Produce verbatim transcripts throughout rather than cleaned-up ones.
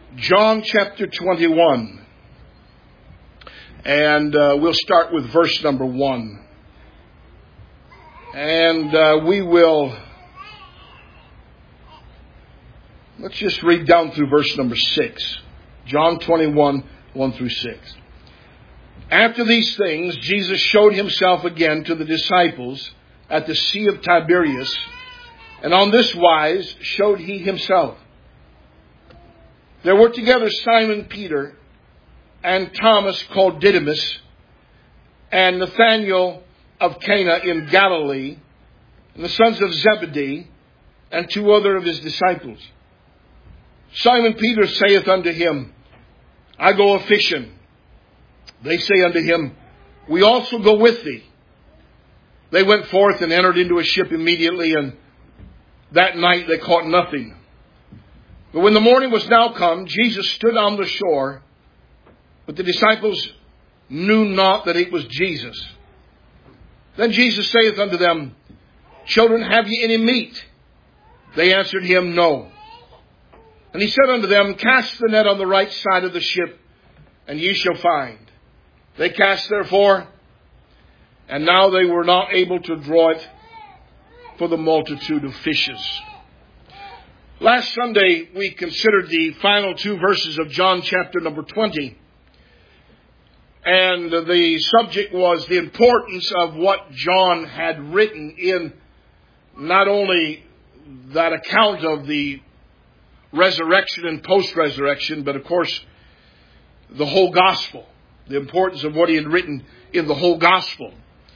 John chapter twenty-one. And uh, we'll start with verse number one. And uh, we will... Let's just read down through verse number six. John twenty-one, one through six. After these things, Jesus showed himself again to the disciples at the Sea of Tiberias, and on this wise showed he himself. There were together Simon Peter, and Thomas called Didymus, and Nathanael of Cana in Galilee, and the sons of Zebedee, and two other of his disciples. Simon Peter saith unto him, I go a fishing. They say unto him, we also go with thee. They went forth and entered into a ship immediately, and that night they caught nothing. But when the morning was now come, Jesus stood on the shore, but the disciples knew not that it was Jesus. Then Jesus saith unto them, Children, have ye any meat? They answered him, No. And he said unto them, Cast the net on the right side of the ship, and ye shall find. They cast therefore, and now they were not able to draw it for the multitude of fishes. Last Sunday, we considered the final two verses of John chapter number twenty. And the subject was the importance of what John had written in not only that account of the resurrection and post-resurrection, but of course, the whole gospel. The importance of what he had written in the whole gospel.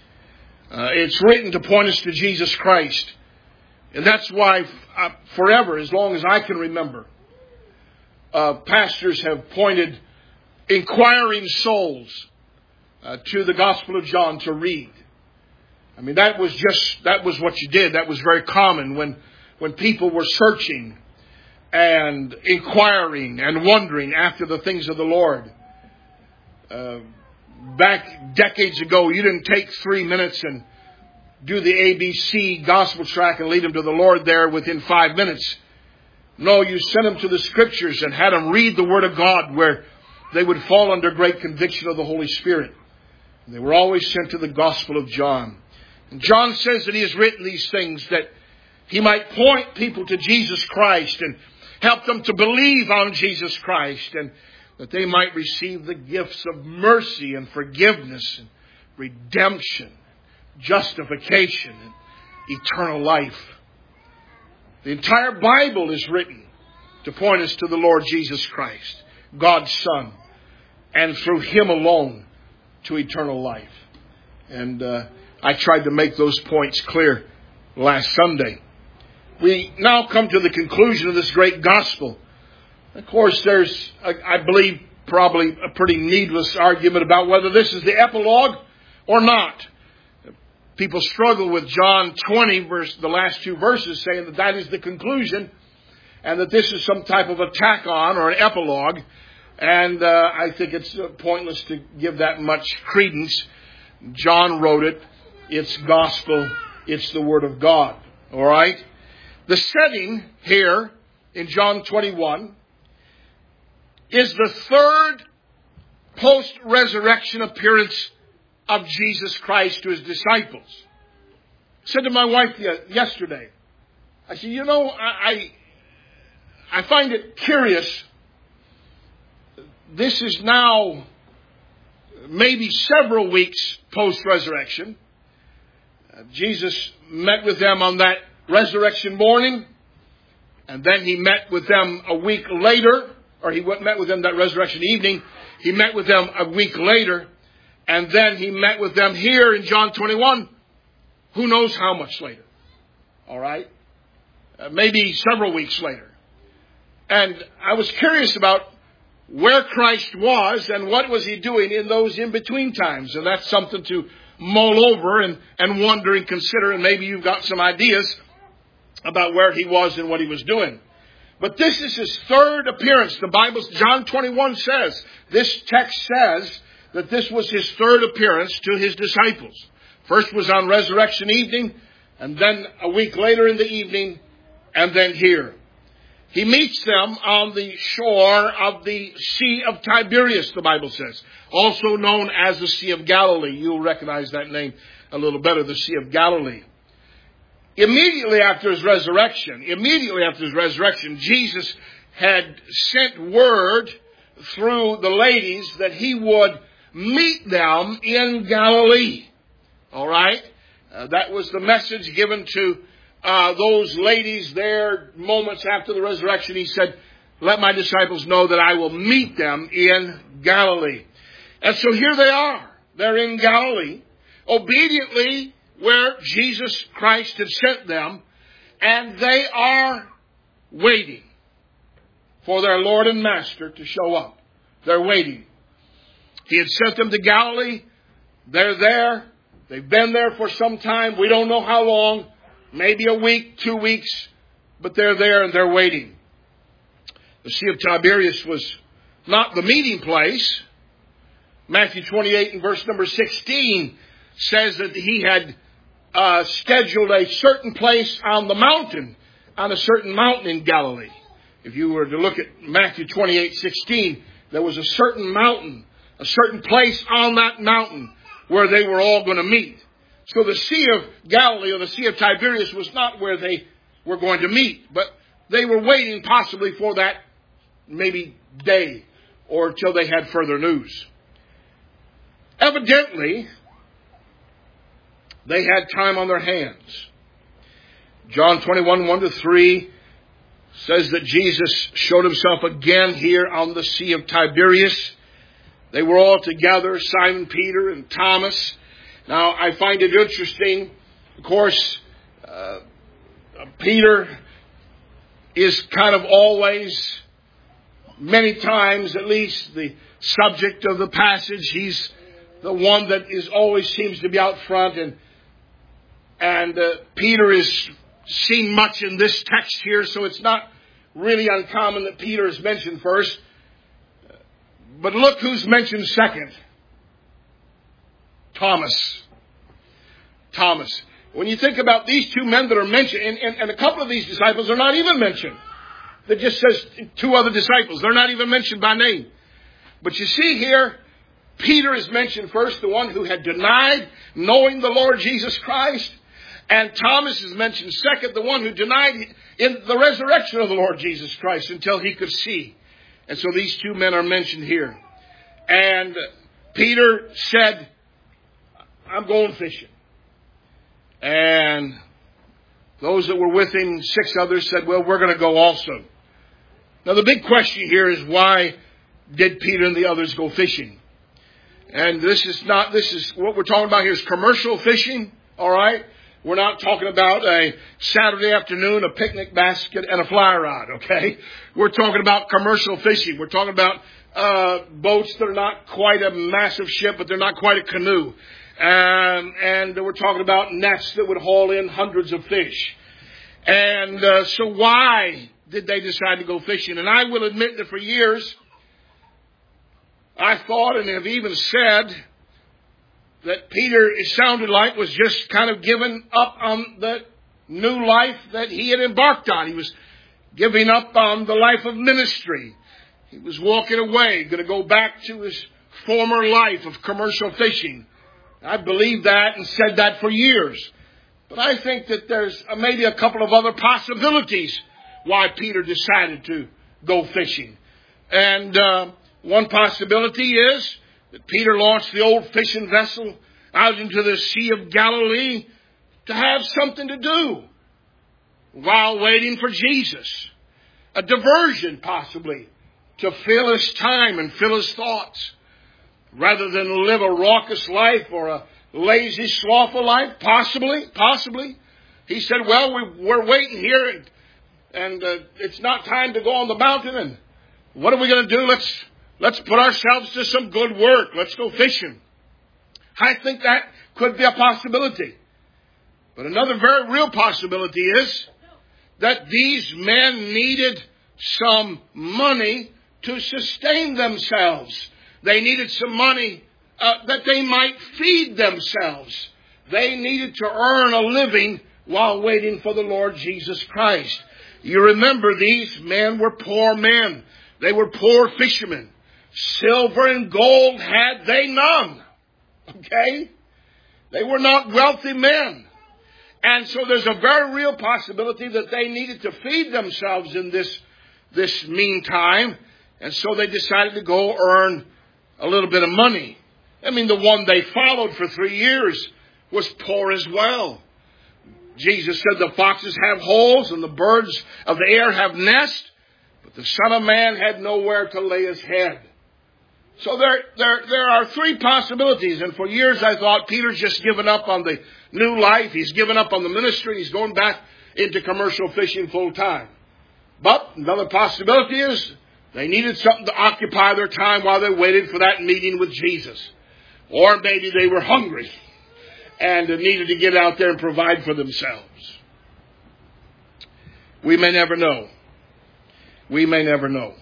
Uh, it's written to point us to Jesus Christ. And that's why uh, forever, as long as I can remember, uh, pastors have pointed inquiring souls uh, to the Gospel of John to read. I mean, that was just, that was what you did. That was very common when, when people were searching and inquiring and wondering after the things of the Lord. Uh, back decades ago, you didn't take three minutes and do the A B C gospel track and lead them to the Lord there within five minutes. No, you sent them to the Scriptures and had them read the Word of God where they would fall under great conviction of the Holy Spirit. And they were always sent to the Gospel of John. And John says that he has written these things that he might point people to Jesus Christ and help them to believe on Jesus Christ, and that they might receive the gifts of mercy and forgiveness and redemption, justification, and eternal life. The entire Bible is written to point us to the Lord Jesus Christ, God's Son, and through Him alone to eternal life. And uh, I tried to make those points clear last Sunday. We now come to the conclusion of this great gospel. Of course, there's, I believe, probably a pretty needless argument about whether this is the epilogue or not. People struggle with John twenty, verse, the last two verses, saying that that is the conclusion and that this is some type of a tack-on or an epilogue. And uh, I think it's pointless to give that much credence. John wrote it. It's gospel. It's the Word of God. All right? The setting here in John twenty-one is the third post-resurrection appearance of Jesus Christ to His disciples. I said to my wife yesterday, I said, you know, I, I, I find it curious. This is now maybe several weeks post-resurrection. Uh, Jesus met with them on that resurrection morning, and then He met with them a week later, or He met with them that resurrection evening. He met with them a week later, and then He met with them here in John twenty-one. Who knows how much later? All right? Uh, maybe several weeks later. And I was curious about where Christ was and what was He doing in those in-between times. And that's something to mull over and, and wonder and consider. And maybe you've got some ideas about where He was and what He was doing. But this is His third appearance. The Bible, John twenty-one says, this text says that this was His third appearance to His disciples. First was on resurrection evening, and then a week later in the evening, and then here. He meets them on the shore of the Sea of Tiberias, the Bible says, also known as the Sea of Galilee. You'll recognize that name a little better, the Sea of Galilee. Immediately after his resurrection, immediately after his resurrection, Jesus had sent word through the ladies that he would meet them in Galilee. All right? Uh, that was the message given to uh, those ladies there moments after the resurrection. He said, let my disciples know that I will meet them in Galilee. And so here they are. They're in Galilee, obediently where Jesus Christ had sent them, and they are waiting for their Lord and Master to show up. They're waiting. He had sent them to Galilee. They're there. They've been there for some time. We don't know how long. Maybe a week, two weeks. But they're there and they're waiting. The Sea of Tiberias was not the meeting place. Matthew twenty-eight and verse number sixteen says that he had uh, scheduled a certain place on the mountain, on a certain mountain in Galilee. If you were to look at Matthew twenty-eight sixteen, there was a certain mountain, a certain place on that mountain where they were all going to meet. So the Sea of Galilee or the Sea of Tiberias was not where they were going to meet, but they were waiting possibly for that maybe day or until they had further news. Evidently, they had time on their hands. John twenty-one, one to three says that Jesus showed himself again here on the Sea of Tiberias. They were all together, Simon Peter and Thomas. Now, I find it interesting, of course, uh, Peter is kind of always, many times at least, the subject of the passage. He's the one that is always seems to be out front, and and uh, Peter is seen much in this text here, so it's not really uncommon that Peter is mentioned first. But look who's mentioned second. Thomas. Thomas. When you think about these two men that are mentioned, and, and, and a couple of these disciples are not even mentioned. It just says two other disciples. They're not even mentioned by name. But you see here, Peter is mentioned first, the one who had denied knowing the Lord Jesus Christ. And Thomas is mentioned second, the one who denied in the resurrection of the Lord Jesus Christ until he could see. And so these two men are mentioned here. And Peter said, I'm going fishing. And those that were with him, six others, said, well, we're going to go also. Now the big question here is, why did Peter and the others go fishing? And this is not, this is, what we're talking about here is commercial fishing, all right? We're not talking about a Saturday afternoon, a picnic basket, and a fly rod, okay? We're talking about commercial fishing. We're talking about uh boats that are not quite a massive ship, but they're not quite a canoe. Um, and we're talking about nets that would haul in hundreds of fish. And uh, so why did they decide to go fishing? And I will admit that for years, I thought and have even said that Peter, it sounded like, was just kind of giving up on the new life that he had embarked on. He was giving up on the life of ministry. He was walking away, going to go back to his former life of commercial fishing. I believed that and said that for years. But I think that there's maybe a couple of other possibilities why Peter decided to go fishing. And uh, one possibility is that Peter launched the old fishing vessel out into the Sea of Galilee to have something to do while waiting for Jesus. A diversion, possibly, to fill his time and fill his thoughts. Rather than live a raucous life or a lazy, slothful life, possibly, possibly. He said, well, we, we're waiting here, and, and uh, it's not time to go on the mountain, and what are we going to do? Let's Let's put ourselves to some good work. Let's go fishing. I think that could be a possibility. But another very real possibility is that these men needed some money to sustain themselves. They needed some money uh, that they might feed themselves. They needed to earn a living while waiting for the Lord Jesus Christ. You remember these men were poor men. They were poor fishermen. Silver and gold had they none. Okay? They were not wealthy men. And so there's a very real possibility that they needed to feed themselves in this, this meantime. And so they decided to go earn a little bit of money. I mean, the one they followed for three years was poor as well. Jesus said the foxes have holes and the birds of the air have nests, but the Son of Man had nowhere to lay his head. So there, there, there are three possibilities. And for years I thought Peter's just given up on the new life. He's given up on the ministry. He's going back into commercial fishing full time. But another possibility is they needed something to occupy their time while they waited for that meeting with Jesus. Or maybe they were hungry and needed to get out there and provide for themselves. We may never know. We may never know.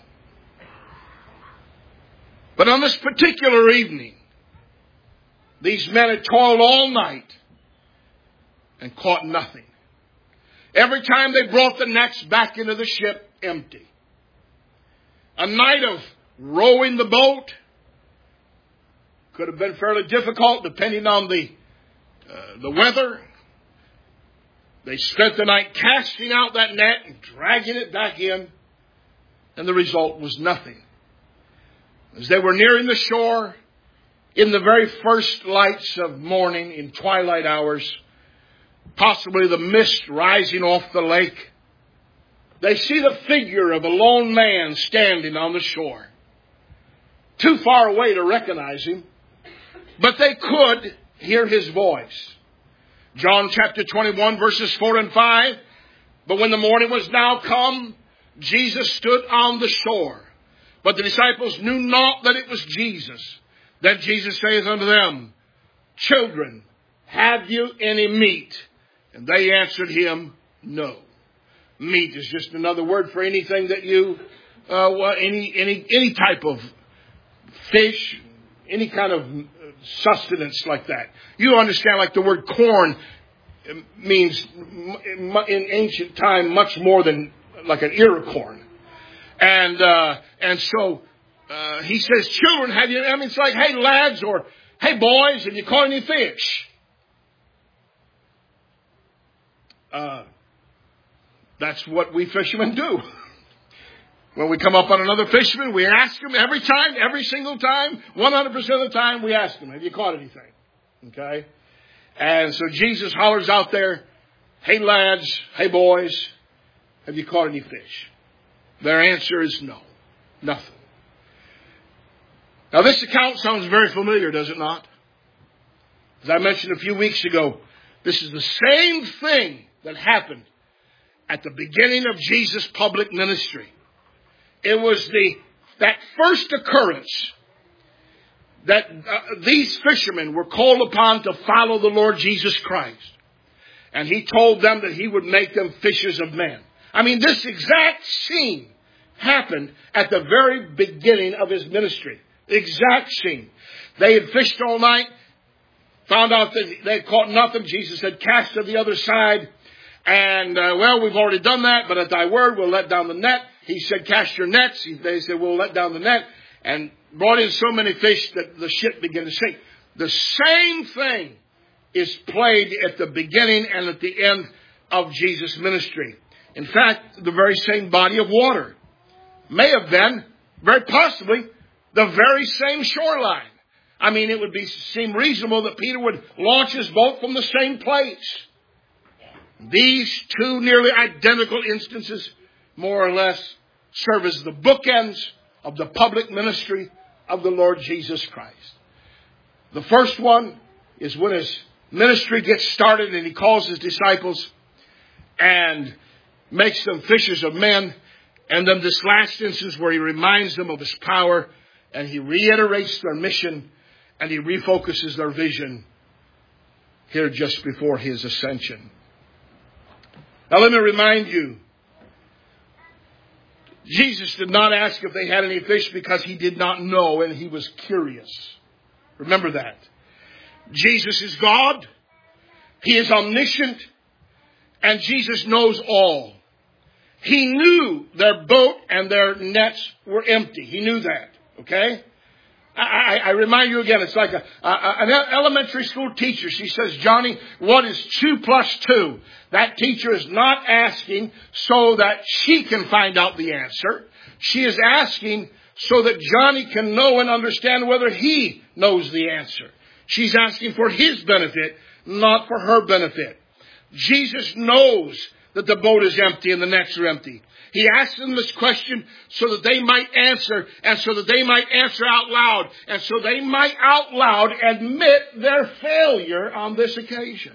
But on this particular evening, these men had toiled all night and caught nothing. Every time they brought the nets back into the ship empty. A night of rowing the boat could have been fairly difficult depending on the uh, the weather. They spent the night casting out that net and dragging it back in, and the result was nothing. As they were nearing the shore, in the very first lights of morning, in twilight hours, possibly the mist rising off the lake, they see the figure of a lone man standing on the shore. Too far away to recognize him, but they could hear his voice. John chapter twenty-one, verses four and five. But when the morning was now come, Jesus stood on the shore. But the disciples knew not that it was Jesus. Then Jesus saith unto them, Children, have you any meat? And they answered him, No. Meat is just another word for anything that you, uh, well, any any any type of fish, any kind of sustenance like that. You understand, like the word corn means in ancient time much more than like an ear of corn. And uh, and so uh, he says, Children, have you? I mean, it's like, hey lads, or hey boys, have you caught any fish? Uh, that's what we fishermen do. When we come up on another fisherman, we ask him every time, every single time, one hundred percent of the time, we ask him, have you caught anything? Okay? And so Jesus hollers out there, hey lads, hey boys, have you caught any fish? Their answer is no, nothing. Now this account sounds very familiar, does it not? As I mentioned a few weeks ago, this is the same thing that happened at the beginning of Jesus' public ministry. It was the that first occurrence that uh, these fishermen were called upon to follow the Lord Jesus Christ. And he told them that he would make them fishers of men. I mean, this exact scene happened at the very beginning of his ministry. The exact scene. They had fished all night, found out that they had caught nothing. Jesus said, Cast to the other side. And, uh, well, we've already done that, but at thy word, we'll let down the net. He said, Cast your nets. They said, we'll let down the net. And brought in so many fish that the ship began to sink. The same thing is played at the beginning and at the end of Jesus' ministry. In fact, the very same body of water may have been, very possibly, the very same shoreline. I mean, it would be seem reasonable that Peter would launch his boat from the same place. These two nearly identical instances, more or less, serve as the bookends of the public ministry of the Lord Jesus Christ. The first one is when his ministry gets started and he calls his disciples and makes them fishers of men. And then this last instance where he reminds them of his power and he reiterates their mission and he refocuses their vision here just before his ascension. Now let me remind you, Jesus did not ask if they had any fish because he did not know and he was curious. Remember that. Jesus is God. He is omniscient. And Jesus knows all. He knew their boat and their nets were empty. He knew that. Okay? I, I, I remind you again, it's like a, a, an elementary school teacher. She says, Johnny, what is two plus two? That teacher is not asking so that she can find out the answer. She is asking so that Johnny can know and understand whether he knows the answer. She's asking for his benefit, not for her benefit. Jesus knows that the boat is empty and the nets are empty. He asked them this question so that they might answer, and so that they might answer out loud, and so they might out loud admit their failure on this occasion.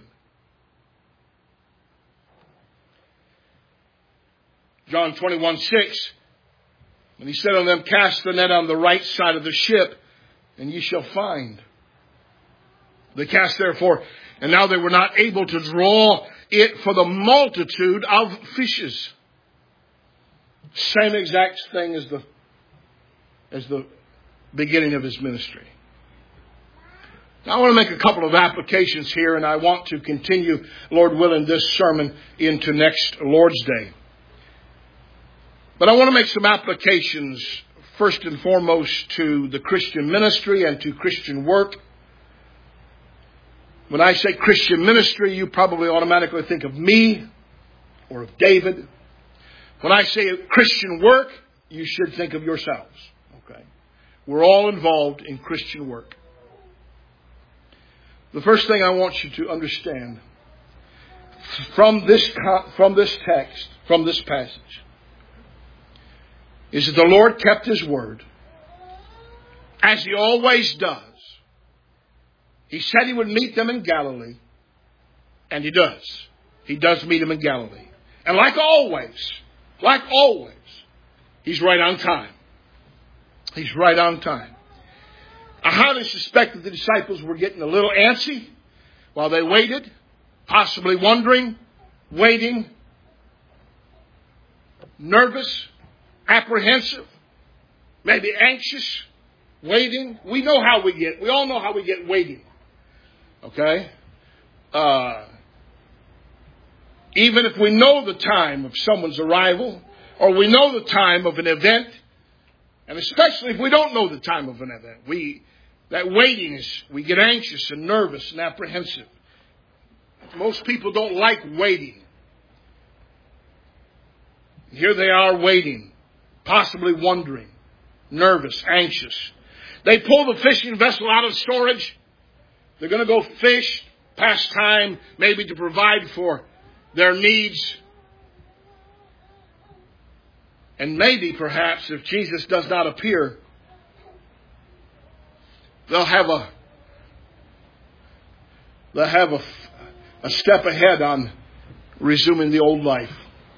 John twenty-one six, and he said unto them, cast the net on the right side of the ship, and ye shall find. They cast therefore, and now they were not able to draw it for the multitude of fishes. Same exact thing as the, as the beginning of his ministry. Now I want to make a couple of applications here, and I want to continue, Lord willing, this sermon into next Lord's Day. But I want to make some applications, first and foremost, to the Christian ministry and to Christian work. When I say Christian ministry, you probably automatically think of me or of David. When I say Christian work, you should think of yourselves. Okay? We're all involved in Christian work. The first thing I want you to understand from this, from this text, from this passage, is that the Lord kept His word, as He always does. He said He would meet them in Galilee, and He does. He does meet them in Galilee. And like always, like always, He's right on time. He's right on time. I highly suspect that the disciples were getting a little antsy while they waited, possibly wondering, waiting, nervous, apprehensive, maybe anxious, waiting. We know how we get. We all know how we get waiting. Okay? Uh, even if we know the time of someone's arrival, or we know the time of an event, and especially if we don't know the time of an event, we that waiting is, we get anxious and nervous and apprehensive. Most people don't like waiting. Here they are waiting, possibly wondering, nervous, anxious. They pull the fishing vessel out of storage. They're going to go fish, pass time, maybe to provide for their needs. And maybe, perhaps, if Jesus does not appear, they'll have a they'll have a, a step ahead on resuming the old life.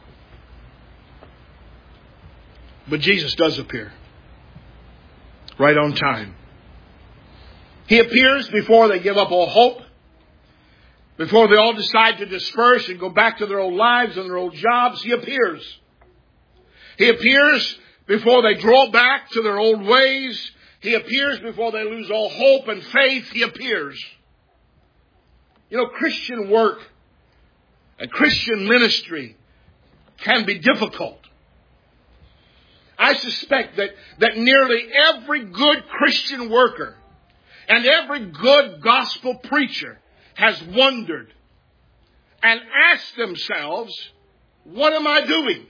But Jesus does appear. Right on time. He appears before they give up all hope. Before they all decide to disperse and go back to their old lives and their old jobs. He appears. He appears before they draw back to their old ways. He appears before they lose all hope and faith. He appears. You know, Christian work and Christian ministry can be difficult. I suspect that, that nearly every good Christian worker and every good gospel preacher has wondered and asked themselves, what am I doing?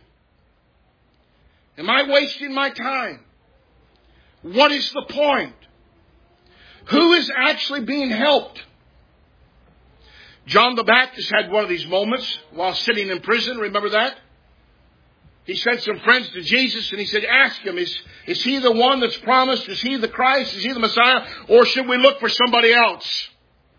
Am I wasting my time? What is the point? Who is actually being helped? John the Baptist had one of these moments while sitting in prison. Remember that? He sent some friends to Jesus and he said, ask him, is, is he the one that's promised? Is he the Christ? Is he the Messiah? Or should we look for somebody else?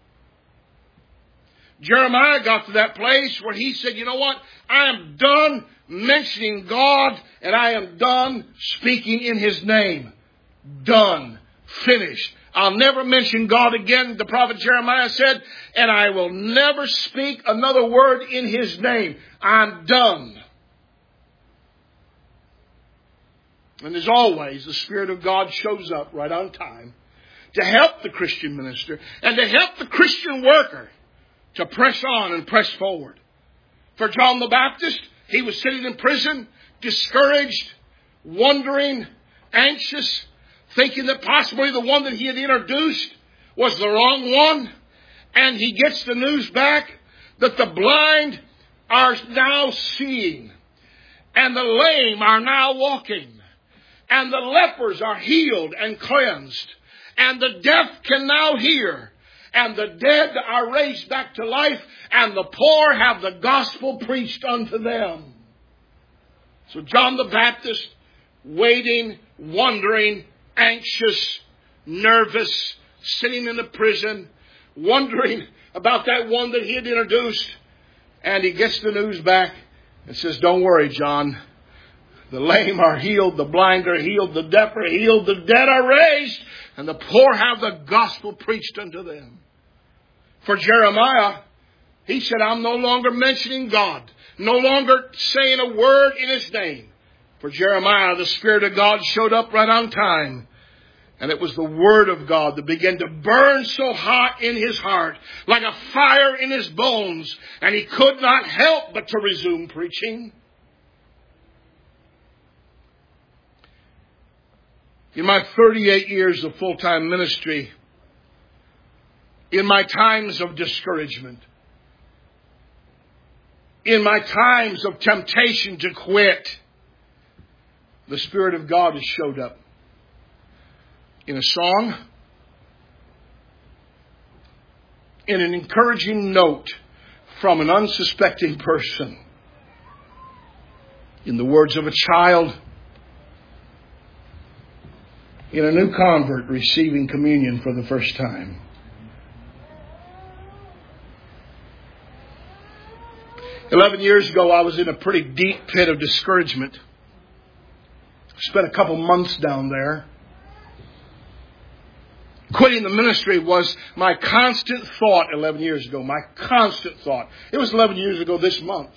Jeremiah got to that place where he said, you know what? I am done mentioning God and I am done speaking in His name. Done. Finished. I'll never mention God again, the prophet Jeremiah said, and I will never speak another word in His name. I'm done. And as always, the Spirit of God shows up right on time to help the Christian minister and to help the Christian worker to press on and press forward. For John the Baptist, He was sitting in prison, discouraged, wondering, anxious, thinking that possibly the one that he had introduced was the wrong one. And he gets the news back that the blind are now seeing, and the lame are now walking, and the lepers are healed and cleansed, and the deaf can now hear, and the dead are raised back to life, and the poor have the gospel preached unto them. So John the Baptist, waiting, wondering, anxious, nervous, sitting in the prison, wondering about that one that he had introduced, and he gets the news back and says, don't worry, John. The lame are healed, the blind are healed, the deaf are healed, the dead are raised, and the poor have the gospel preached unto them. For Jeremiah, he said, I'm no longer mentioning God, no longer saying a word in His name. For Jeremiah, the Spirit of God showed up right on time. And it was the Word of God that began to burn so hot in his heart, like a fire in his bones, and he could not help but to resume preaching. In my thirty-eight years of full-time ministry, in my times of discouragement, in my times of temptation to quit, the Spirit of God has showed up. In a song, in an encouraging note from an unsuspecting person, in the words of a child, in a new convert receiving communion for the first time. Eleven years ago, I was in a pretty deep pit of discouragement. Spent a couple months down there. Quitting the ministry was my constant thought eleven years ago. My constant thought. It was eleven years ago this month.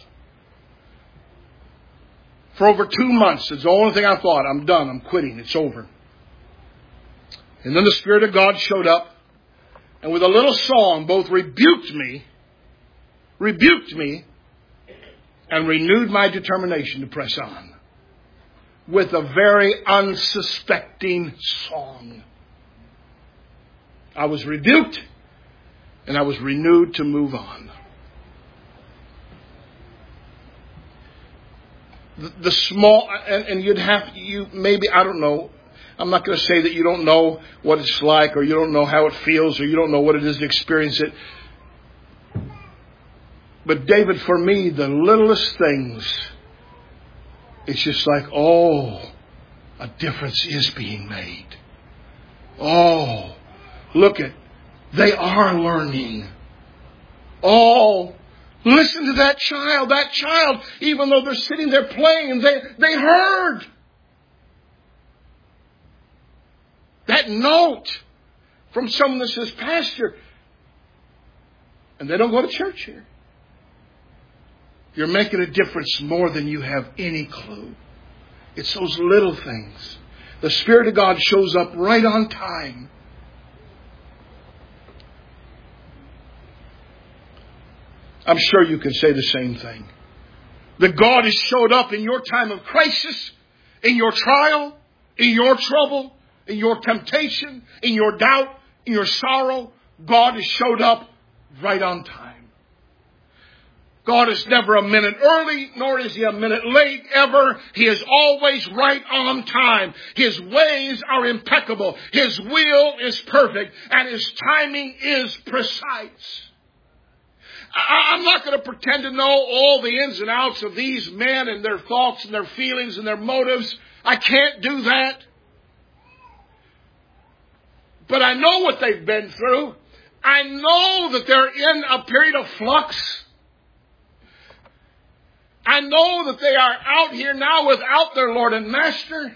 For over two months, it's the only thing I thought. I'm done. I'm quitting. It's over. And then the Spirit of God showed up, and with a little song both rebuked me, rebuked me, and renewed my determination to press on. With a very unsuspecting song. I was rebuked, and I was renewed to move on. The, the small, and, and you'd have, you maybe, I don't know, I'm not going to say that you don't know what it's like, or you don't know how it feels, or you don't know what it is to experience it. But David, for me, the littlest things, it's just like, oh, a difference is being made. Oh, look at, they are learning. Oh, listen to that child, that child, even though they're sitting there playing, they, they heard that note from someone that says, Pastor, and they don't go to church here. You're making a difference more than you have any clue. It's those little things. The Spirit of God shows up right on time. I'm sure you can say the same thing. That God has showed up in your time of crisis, in your trial, in your trouble, in your temptation, in your doubt, in your sorrow. God has showed up right on time. God is never a minute early, nor is He a minute late, ever. He is always right on time. His ways are impeccable. His will is perfect, and His timing is precise. I'm not going to pretend to know all the ins and outs of these men and their thoughts and their feelings and their motives. I can't do that. But I know what they've been through. I know that they're in a period of flux. I know that they are out here now without their Lord and Master.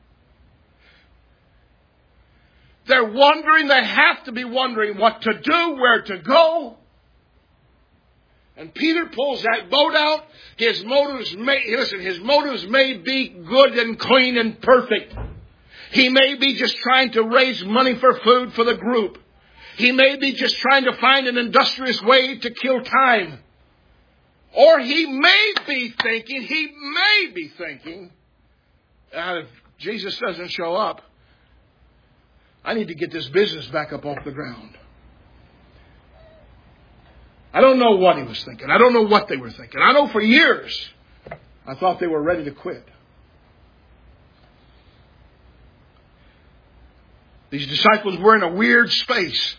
They're wondering, they have to be wondering what to do, where to go. And Peter pulls that boat out. His motives may, listen, his motives may be good and clean and perfect. He may be just trying to raise money for food for the group. He may be just trying to find an industrious way to kill time. Or he may be thinking, he may be thinking, uh, if Jesus doesn't show up, I need to get this business back up off the ground. I don't know what he was thinking. I don't know what they were thinking. I know for years I thought they were ready to quit. These disciples were in a weird space.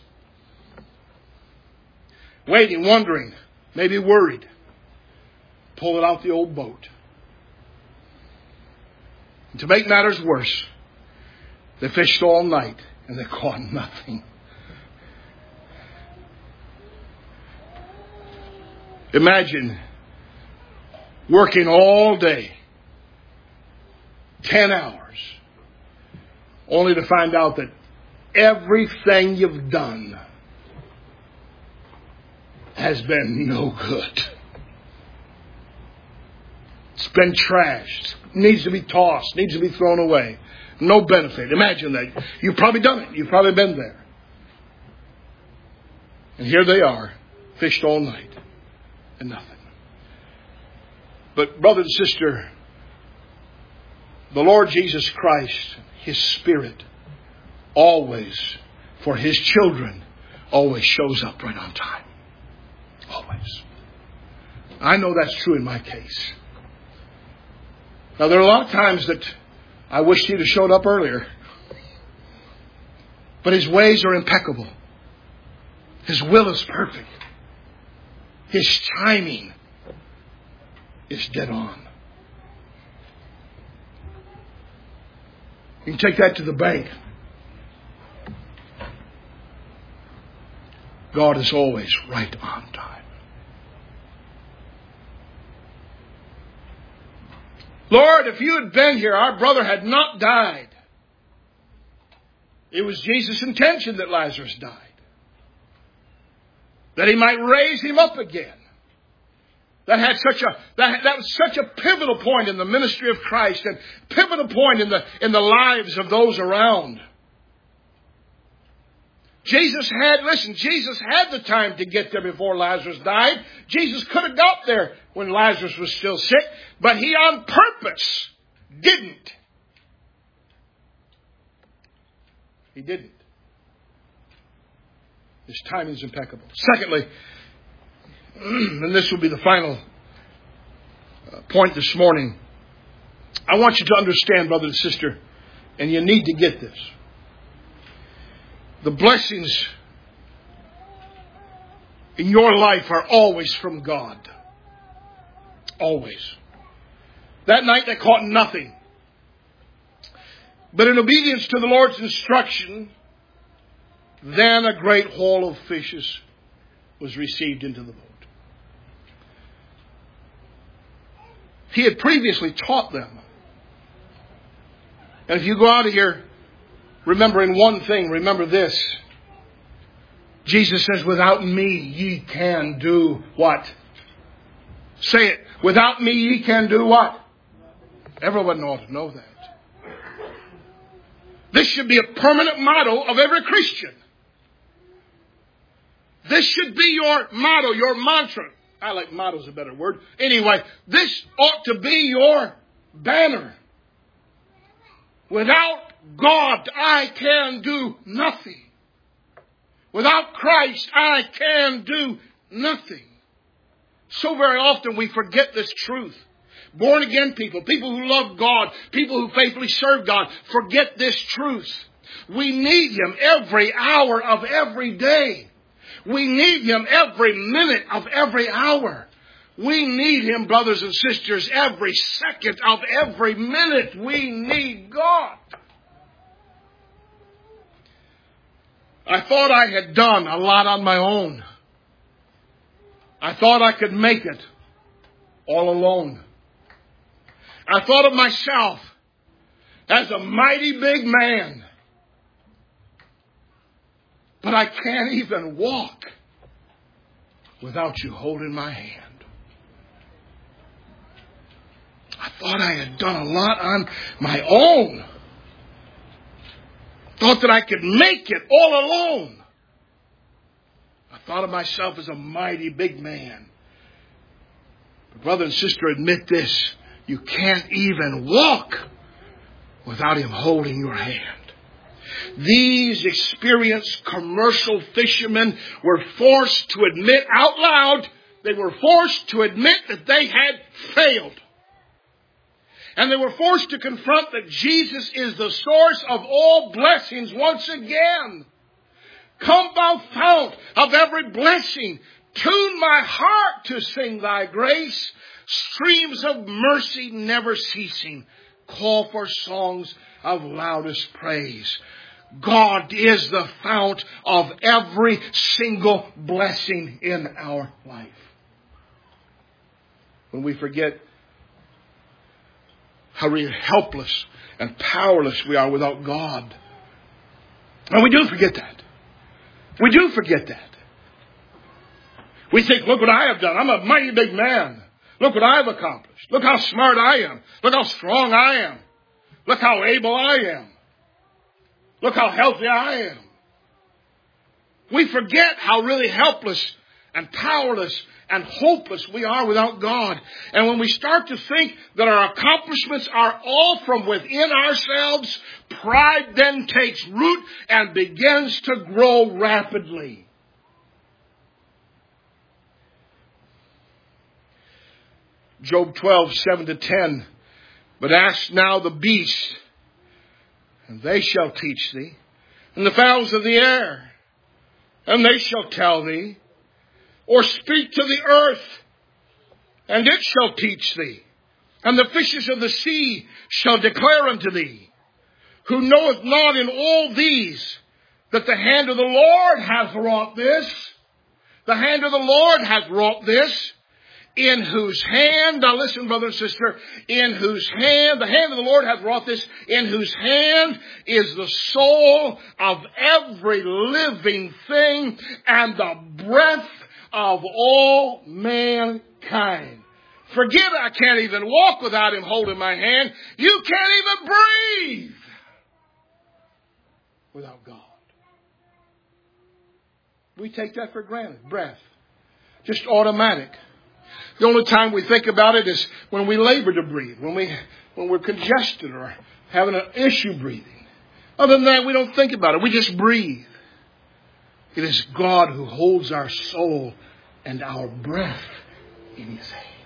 Waiting, wondering, maybe worried. Pulling out the old boat. And to make matters worse, they fished all night and they caught nothing. Imagine working all day, ten hours, only to find out that everything you've done has been no good. It's been trashed. Needs to be tossed. Needs to be thrown away. No benefit. Imagine that. You've probably done it. You've probably been there. And here they are, fished all night and nothing. But brother and sister, the Lord Jesus Christ, His Spirit, always, for His children, always shows up right on time. Always. I know that's true in my case. Now, there are a lot of times that I wish He'd have showed up earlier. But His ways are impeccable. His will is perfect. His timing is dead on. You can take that to the bank. God is always right on time. Lord, if you had been here, our brother had not died. It was Jesus' intention that Lazarus died. That He might raise him up again. That had such a that, that was such a pivotal point in the ministry of Christ and pivotal point in the in the lives of those around. Jesus had, listen, Jesus had the time to get there before Lazarus died. Jesus could have got there when Lazarus was still sick, but He on purpose didn't. He didn't. His timing is impeccable. Secondly, and this will be the final point this morning, I want you to understand, brother and sister, and you need to get this. The blessings in your life are always from God. Always. That night they caught nothing. But in obedience to the Lord's instruction, then a great haul of fishes was received into the boat. He had previously taught them. And if you go out of here remembering one thing, remember this. Jesus says, without me ye can do what? Say it. Without me ye can do what? Everyone ought to know that. This should be a permanent motto of every Christian. This should be your motto, your mantra. I like motto is a better word. Anyway, this ought to be your banner. Without God, I can do nothing. Without Christ, I can do nothing. So very often we forget this truth. Born again people, people who love God, people who faithfully serve God, forget this truth. We need Him every hour of every day. We need Him every minute of every hour. We need Him, brothers and sisters, every second of every minute. We need God. I thought I had done a lot on my own. I thought I could make it all alone. I thought of myself as a mighty big man. But I can't even walk without you holding my hand. I thought I had done a lot on my own. Thought that I could make it all alone. I thought of myself as a mighty big man. Brother and sister, admit this. You can't even walk without Him holding your hand. These experienced commercial fishermen were forced to admit out loud, they were forced to admit that they had failed. And they were forced to confront that Jesus is the source of all blessings once again. Come thou fount of every blessing, tune my heart to sing thy grace. Streams of mercy never ceasing, call for songs of loudest praise. God is the fount of every single blessing in our life. When we forget how really helpless and powerless we are without God. And we do forget that. We do forget that. We think, look what I have done. I'm a mighty big man. Look what I've accomplished. Look how smart I am. Look how strong I am. Look how able I am. Look how healthy I am. We forget how really helpless and powerless and hopeless we are without God. And when we start to think that our accomplishments are all from within ourselves, pride then takes root and begins to grow rapidly. Job twelve, seven to ten. But ask now the beasts, and they shall teach thee, and the fowls of the air, and they shall tell thee. Or speak to the earth, and it shall teach thee. And the fishes of the sea shall declare unto thee. Who knoweth not in all these that the hand of the Lord hath wrought this? The hand of the Lord hath wrought this. In whose hand, now listen, brother and sister, in whose hand, the hand of the Lord hath wrought this, in whose hand is the soul of every living thing and the breath of all mankind. Forget I can't even walk without Him holding my hand. You can't even breathe without God. We take that for granted. Breath. Just automatic. The only time we think about it is when we labor to breathe, when, we, when we're congested or having an issue breathing. Other than that, we don't think about it. We just breathe. It is God who holds our soul and our breath in His hand.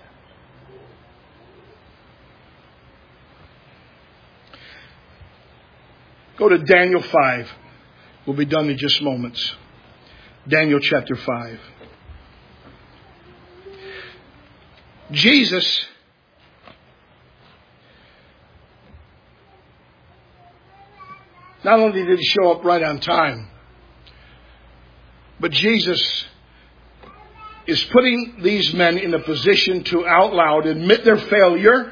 Go to Daniel five. We'll be done in just moments. Daniel chapter five. Jesus not only did He show up right on time, but Jesus is putting these men in a position to out loud admit their failure.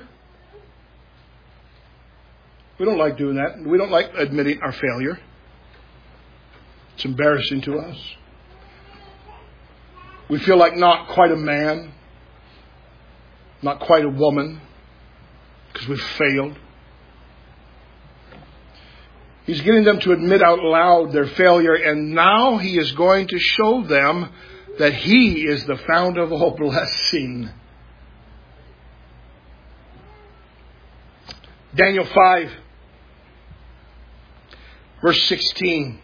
We don't like doing that. We don't like admitting our failure. It's embarrassing to us. We feel like not quite a man, not quite a woman, because we've failed. He's getting them to admit out loud their failure, and now He is going to show them that He is the fount of all blessing. Daniel five, verse sixteen.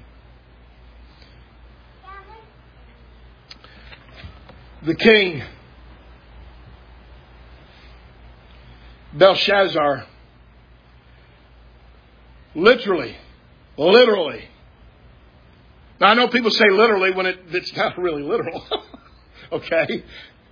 The king, Belshazzar, literally, literally. Now I know people say literally when it, it's not really literal. Okay?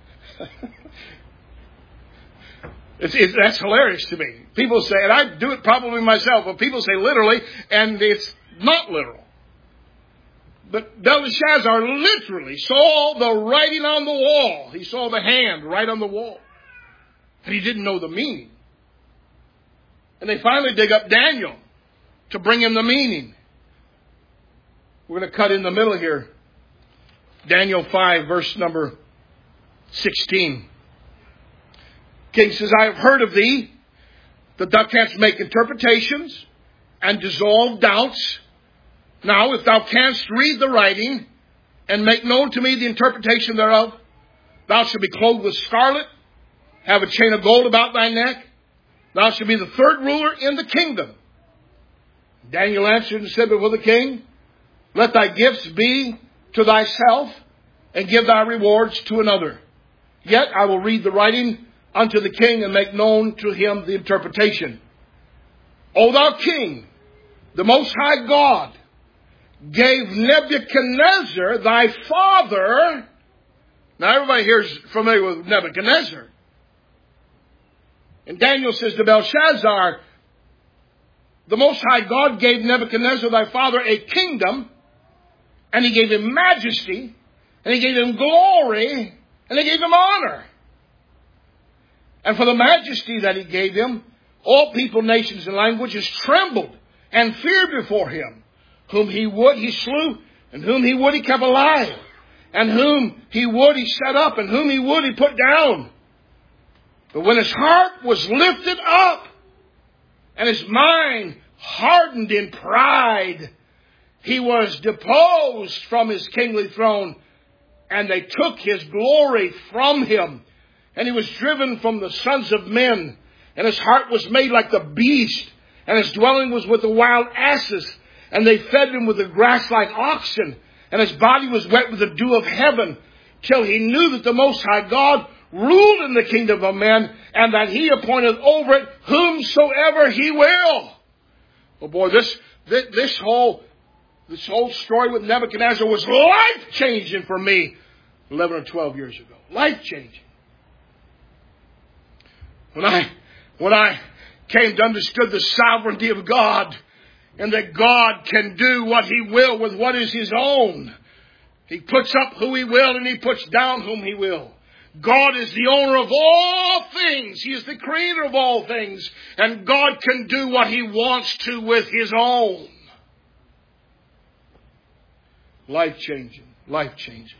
It's, it's, that's hilarious to me. People say, and I do it probably myself, but people say literally, and it's not literal. But Belshazzar literally saw the writing on the wall. He saw the hand right on the wall. And he didn't know the meaning. And they finally dig up Daniel to bring him the meaning. We're going to cut in the middle here. Daniel five, verse number sixteen. King says, I have heard of thee, that thou canst make interpretations and dissolve doubts. Now, if thou canst read the writing and make known to me the interpretation thereof, thou shalt be clothed with scarlet, have a chain of gold about thy neck. Thou shalt be the third ruler in the kingdom. Daniel answered and said before the king, let thy gifts be to thyself, and give thy rewards to another. Yet I will read the writing unto the king, and make known to him the interpretation. O thou king, the Most High God gave Nebuchadnezzar thy father. Now everybody here is familiar with Nebuchadnezzar. And Daniel says to Belshazzar, the Most High God gave Nebuchadnezzar thy father a kingdom, and he gave him majesty, and he gave him glory, and he gave him honor. And for the majesty that he gave him, all people, nations, and languages trembled and feared before him. Whom he would, he slew, and whom he would, he kept alive. And whom he would, he set up, and whom he would, he put down. But when his heart was lifted up, and his mind hardened in pride, he was deposed from his kingly throne, and they took his glory from him. And he was driven from the sons of men, and his heart was made like the beast, and his dwelling was with the wild asses, and they fed him with the grass like oxen, and his body was wet with the dew of heaven, till he knew that the Most High God ruled in the kingdom of men, and that he appointed over it whomsoever he will. Oh boy, this, this, this whole, this whole story with Nebuchadnezzar was life-changing for me eleven or twelve years ago. Life-changing. When I, when I came to understand the sovereignty of God, and that God can do what he will with what is his own. He puts up who he will, and he puts down whom he will. God is the owner of all things. He is the creator of all things. And God can do what he wants to with his own. Life-changing. Life-changing.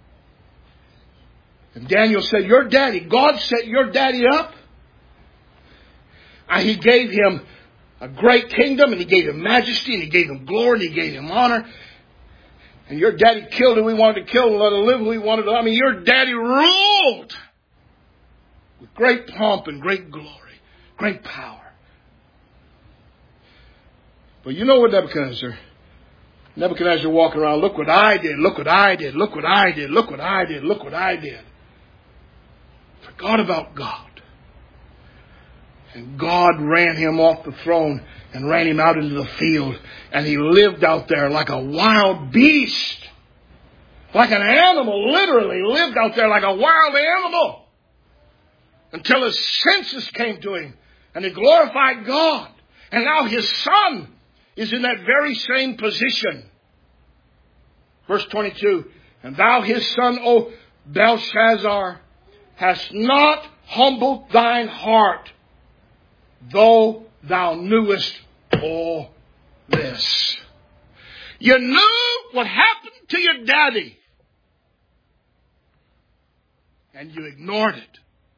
And Daniel said, your daddy, God set your daddy up. And he gave him a great kingdom, and he gave him majesty, and he gave him glory, and he gave him honor. And your daddy killed who he wanted to kill and let him live who he wanted to. I mean, your daddy ruled with great pomp and great glory, great power. But you know what Nebuchadnezzar? Nebuchadnezzar walking around, look what I did, look what I did, look what I did, look what I did, look what I did. Forgot about God. And God ran him off the throne and ran him out into the field. And he lived out there like a wild beast. Like an animal, literally lived out there like a wild animal. Until his senses came to him. And he glorified God. And now his son is in that very same position. Verse twenty-two. And thou his son, O Belshazzar, hast not humbled thine heart, though thou knewest all this. You knew what happened to your daddy, and you ignored it.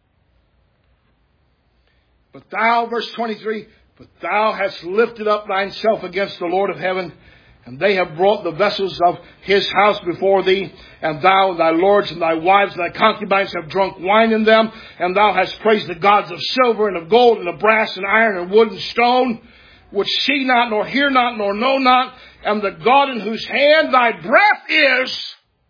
But thou, verse twenty-three, but thou hast lifted up thyself against the Lord of heaven, and they have brought the vessels of his house before thee, and thou and thy lords and thy wives and thy concubines have drunk wine in them, and thou hast praised the gods of silver and of gold and of brass and iron and wood and stone, which see not, nor hear not, nor know not, and the God in whose hand thy breath is,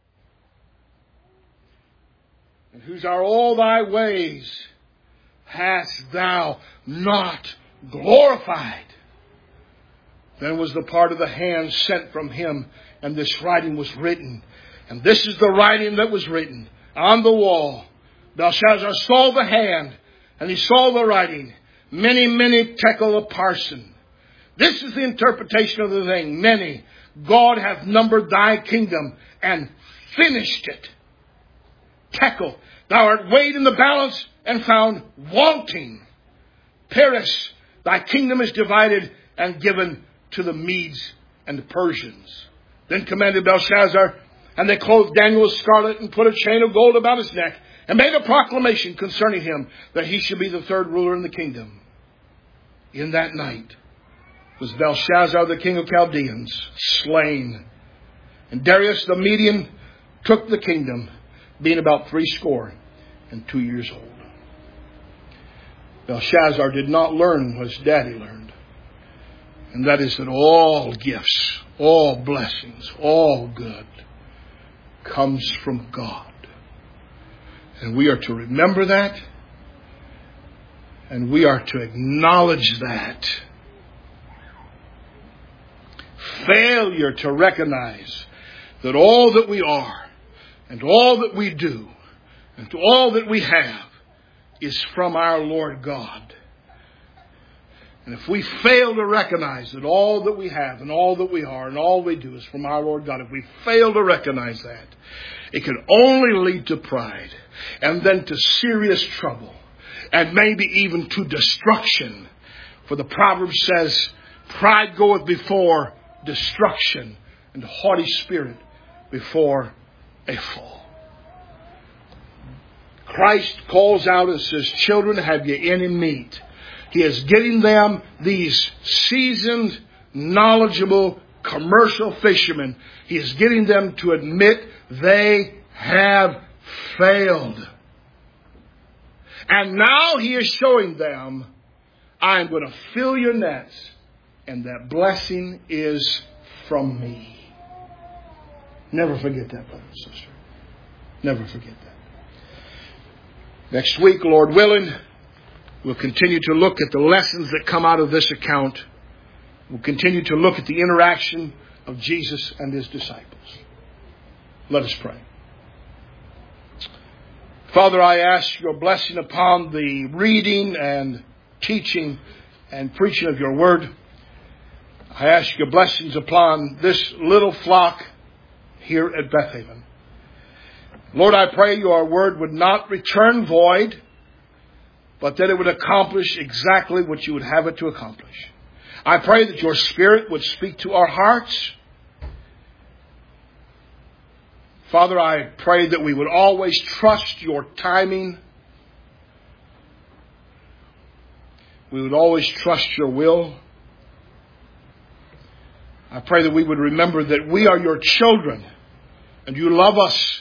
and whose are all thy ways, hast thou not glorified. Then was the part of the hand sent from him, and this writing was written. And this is the writing that was written on the wall. Belshazzar saw the hand, and he saw the writing. Many, many tekel a parson. This is the interpretation of the thing. Many. God hath numbered thy kingdom, and finished it. Tekel. Thou art weighed in the balance, and found wanting. Peres. Thy kingdom is divided, and given to the Medes and the Persians. Then commanded Belshazzar, and they clothed Daniel with scarlet, and put a chain of gold about his neck, and made a proclamation concerning him, that he should be the third ruler in the kingdom. In that night was Belshazzar the king of Chaldeans slain, and Darius the Median took the kingdom, being about threescore and two years old. Belshazzar did not learn what his daddy learned. And that is that all gifts, all blessings, all good comes from God. And we are to remember that. And we are to acknowledge that. Failure to recognize that all that we are and all that we do and all that we have is from our Lord God. And if we fail to recognize that all that we have and all that we are and all we do is from our Lord God, if we fail to recognize that, it can only lead to pride and then to serious trouble and maybe even to destruction. For the proverb says, pride goeth before destruction and a haughty spirit before a fall. Christ calls out and says, children, have you any meat? He is getting them, these seasoned, knowledgeable, commercial fishermen, he is getting them to admit they have failed. And now he is showing them, I'm going to fill your nets, and that blessing is from me. Never forget that, brother and sister. Never forget that. Next week, Lord willing, we'll continue to look at the lessons that come out of this account. We'll continue to look at the interaction of Jesus and his disciples. Let us pray. Father, I ask your blessing upon the reading and teaching and preaching of your word. I ask your blessings upon this little flock here at Bethaven. Lord, I pray your word would not return void, but that it would accomplish exactly what you would have it to accomplish. I pray that your Spirit would speak to our hearts. Father, I pray that we would always trust your timing. We would always trust your will. I pray that we would remember that we are your children and you love us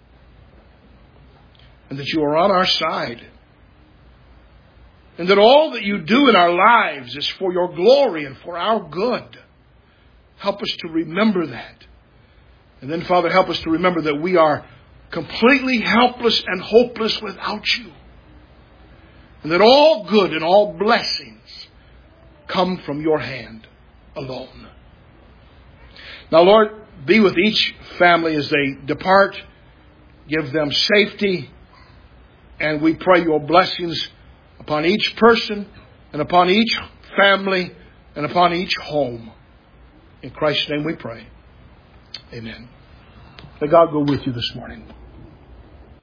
and that you are on our side. And that all that you do in our lives is for your glory and for our good. Help us to remember that. And then, Father, help us to remember that we are completely helpless and hopeless without you. And that all good and all blessings come from your hand alone. Now, Lord, be with each family as they depart. Give them safety. And we pray your blessings upon each person and upon each family and upon each home. In Christ's name we pray. Amen. May God go with you this morning.